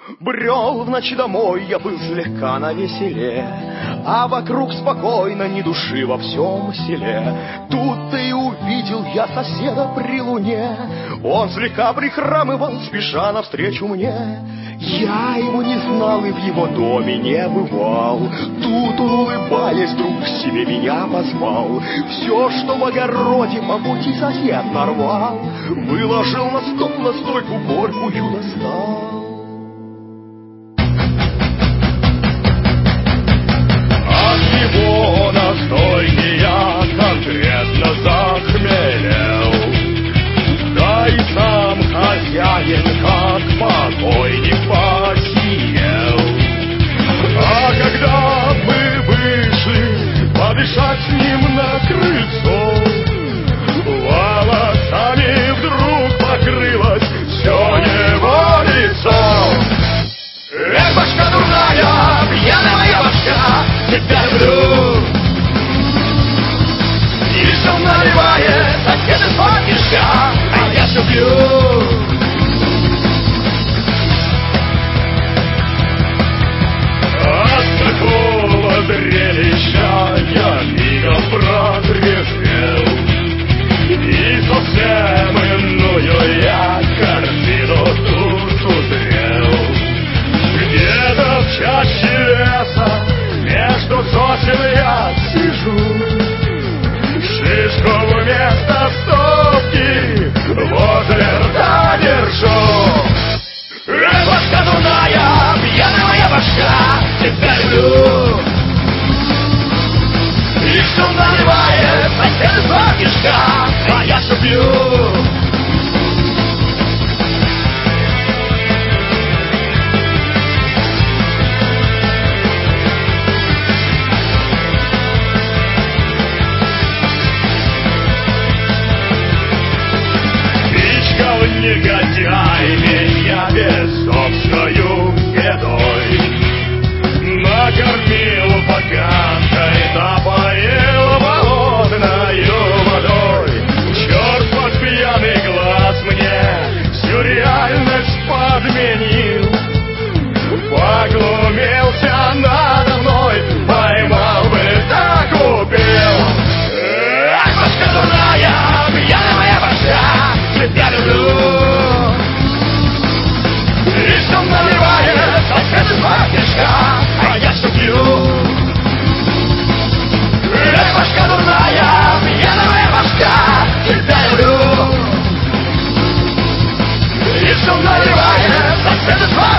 Брел в ночи домой, я был слегка навеселе, а вокруг спокойно, ни души во всем селе. Тут-то и увидел я соседа при луне. Он слегка прихрамывал, спеша навстречу мне. Я его не знал и в его доме не бывал. Тут он, улыбаясь, вдруг к себе меня позвал. Все, что в огороде по пути сосед нарвал, выложил на стол, на стойку горькую достал. Настойки я конкретно захмелел, да и сам хозяин, как покойник, посинел. А когда мы вышли подышать с ним на крыльцо, волосами вдруг покрылось все его лицо. Эх, башка дурная, пьяная моя башка, тебя люблю. И все наливает соседа из-под мешка, а я все пью. От такого зрелища я мигом протрезвел, и совсем иную я картину тут узрел. Где-то в чаще леса между сосен я сижу, шишку вместо стопки возле рта держу. Эх, башка дурная, пьяная моя башка, тебя люблю. И что наливает сосед из-под мешка, а я все пью. Негодяй меня бессовестною бедой накормил поганкой, напоил холодною водой. Черт под пьяный глаз мне всю реальность подменил, поглумился надо мной, поймал бы, так убил. Ах, башка дурная, пьяная моя башка, тебя люблю. Наливает сосед из-под мешка, а я все пью. Эх, башка дурная, пьяная моя башка, тебя люблю. И все наливает сосед из-под